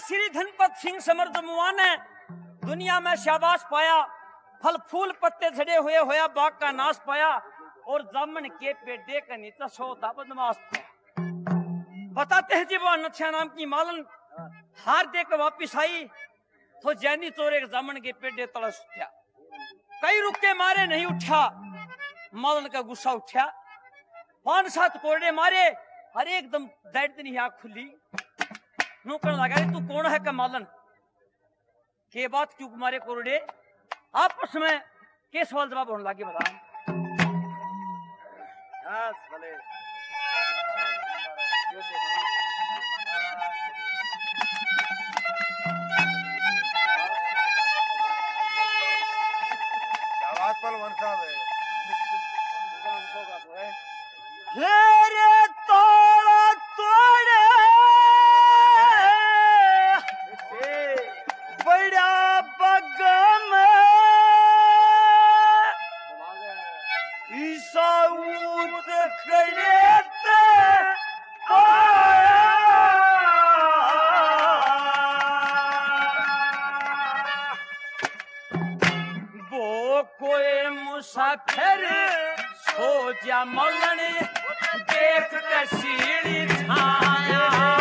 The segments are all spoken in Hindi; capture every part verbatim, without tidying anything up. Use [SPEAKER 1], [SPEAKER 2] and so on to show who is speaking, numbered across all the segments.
[SPEAKER 1] श्री धनपत सिंह समर्थ मुआ ने दुनिया में शाबाश पाया, फल फूल पत्ते झड़े हुए होया बाग का नाश पाया, और जामन के पेड़े का नीचा सोता बदमाश पाया। बताते हैं जी वो अनछा नाम की मालन हार देकर वापिस आई तो जैनी चोरे जामन के पेड़े तड़स उठा, कई रुके मारे नहीं उठा, मालन का गुस्सा उठा, पांच सात कोरडे मारे, हर एकदम दैट दिन आंख खुली, नौकर लगा तू कौन है का मालन के बात क्यों मारे कोरडे, आपस में के सवाल जवाब होने लगे। बता
[SPEAKER 2] पलवन साहब
[SPEAKER 1] रे तोड़ा तोड़े बड़ा बगम ईसा ऊद खड़े ते वो कोई मुसाफिर सो जा मलन देख कसीड़ी छाया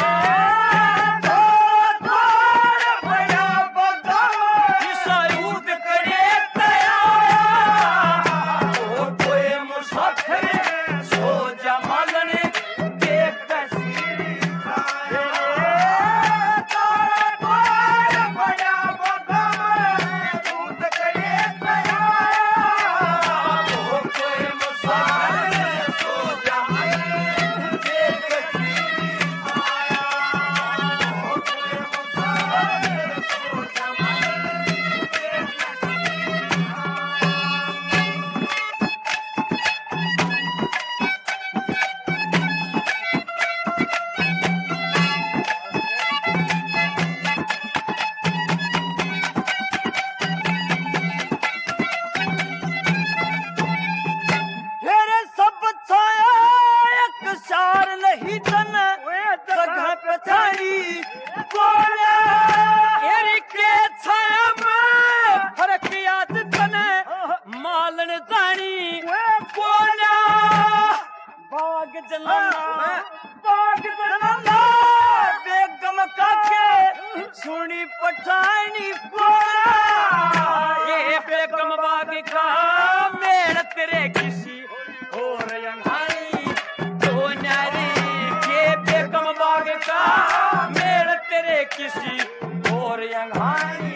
[SPEAKER 1] किसी और यंगानी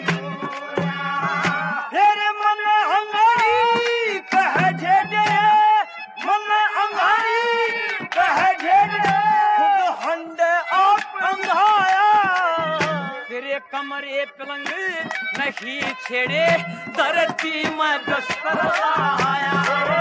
[SPEAKER 1] तेरे मन अंगारी कह झेड़े मन अंगारी कह झेड़े खुद हंडे आप अंगाया तेरे कमरे पलंग नहीं छेड़े धरती में दस्तर आया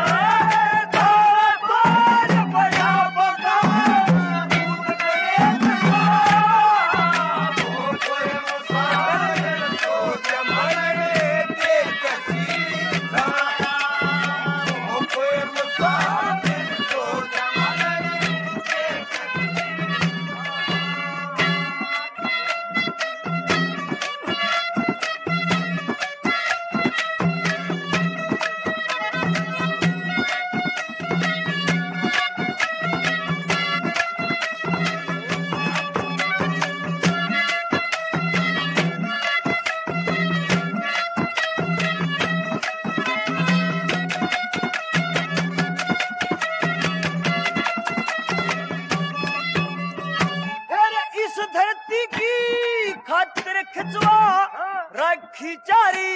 [SPEAKER 1] खिचारी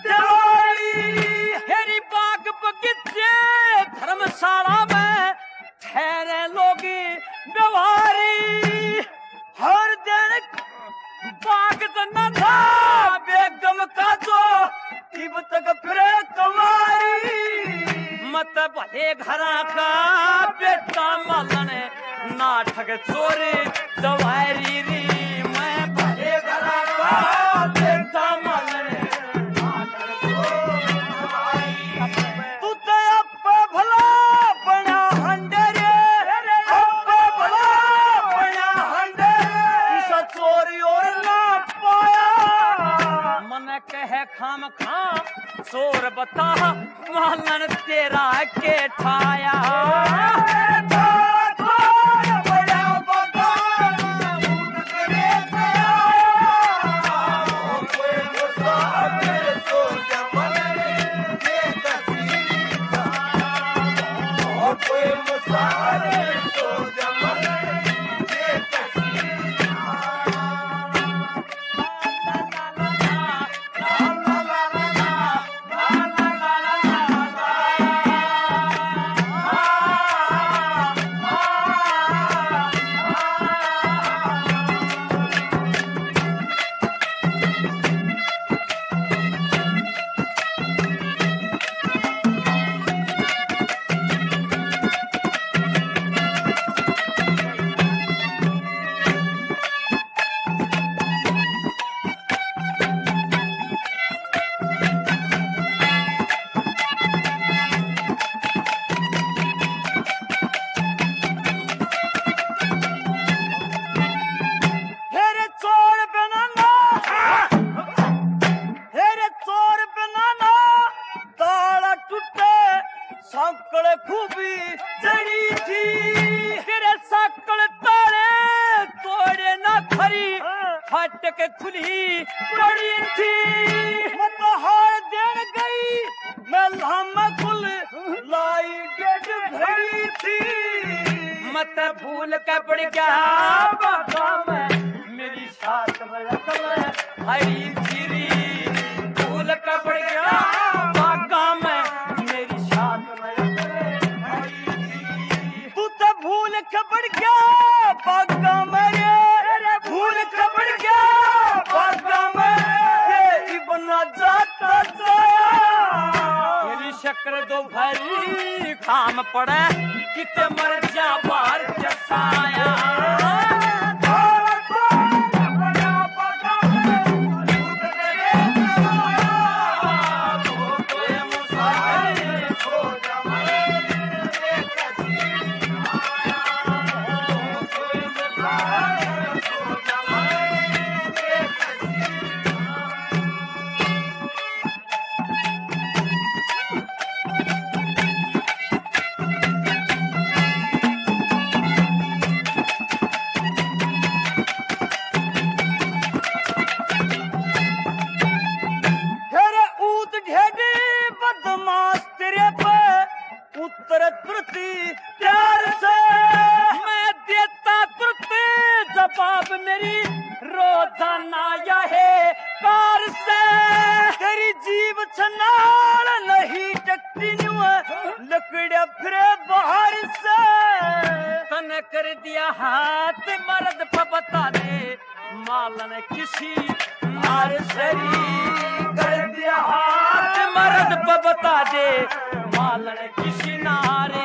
[SPEAKER 1] हेरी बाग बगीचे धर्मशाला में ठहरे लोग व्यवहारी हर दिन बाग जना था बेगम का जो तिब तक फिरे कमारी मत भले घरा का बेटा मालन नाटक चोरी दवारी री मैं भले घरा का बेटा मालन तू तो अब भला बना हंडरे अब भला खाम खाम चोर बता मालन तेरा के ठाया साकड़ खूबी जड़ी थी तेरे साकड़ तारे तोड़े ना खरी हट के खुली पड़ी थी मत हार देन गई मैं लामा कुल लाई डेड भरी थी मत भूल के पड़ गया बाबा मैं मेरी साथ में अकल हरी फिरी भूल के पड़ गया बाबा मैं भूल खबर क्या बागा मेरे भूल खबर क्या बागा मेरे बना जाता मेरी शक्र दो भरी खाम पड़े किते मर जा बाहर जसाया प्यार से मैं देता तुरते जवाब मेरी रोजाना यहे कार से तेरी जीव छनाल नहीं टकती लकड़िया फिरे बाहर से तन कर दिया हाथ मर्द पर बता दे मालन किसी मार सरी कर दिया हाथ मर्द पर बता दे मालन किसी नारे